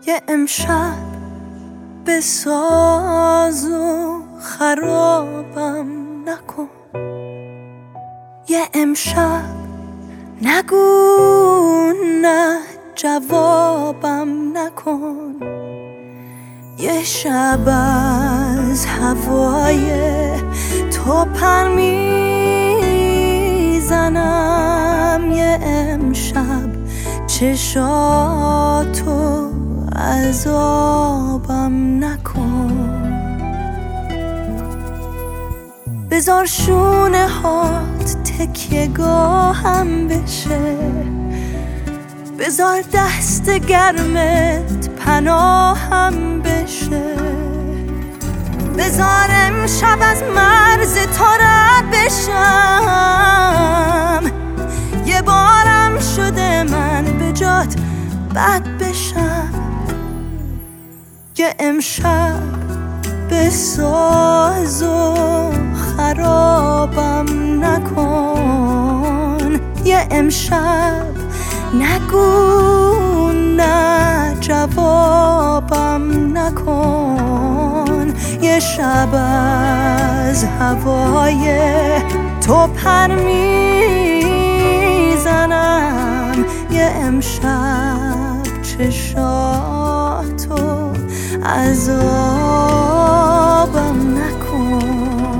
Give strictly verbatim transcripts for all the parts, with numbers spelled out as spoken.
یه امشب به ساز و خرابم نکن، یه امشب نگو نه جوابم نکن، یه شب از هوای تو پر میزنم، یه امشب چشاتو عذابم نکن. بذار شونه هات تکیه گاهم بشه، بذار دست گرمت پناهم بشه، بذار امشب از مرز تو رد بشم، یه بارم شده من به جات بد بشم. یه امشب به ساز و خرابم نکن، یه امشب نگو نه جوابم نکن، یه شب از هوای تو پر میزنم، یه امشب چشاتو عذابم نکن.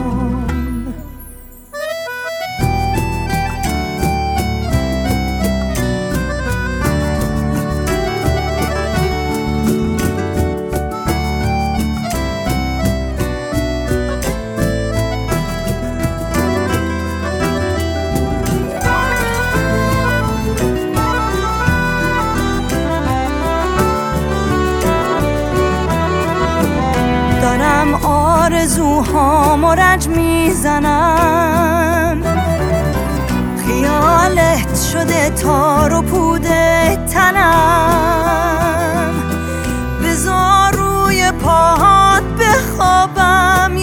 دارم آرزوهامو رنج میزنم، خیالت شده تار و پود تنم، بذار روی پاهات بخوابم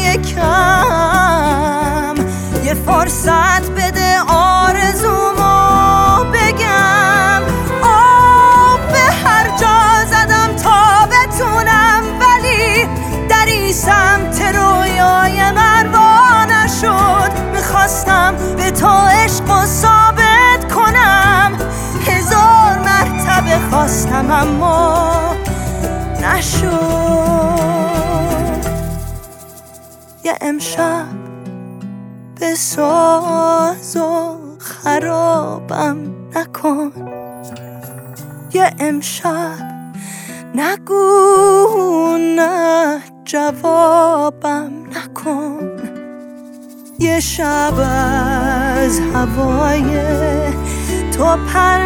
یکم، یه فرصت بده آرزومو بگم. آب به هر جا زدم تا بتونم، ولی دری سمت رویای من وا نشد. میخواستم به تو عشق و ثابت کنم، هزار مرتبه خواستم اما نشد. یه امشب به ساز و خرابم نکن، یه امشب نگو نه جوابم نکن، یه شب از هوای تو پر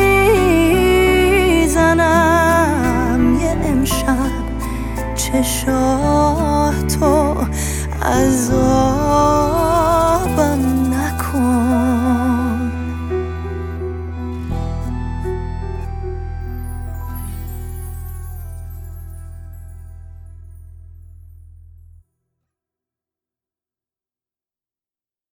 میزنم، یه امشب چشاتو عذاب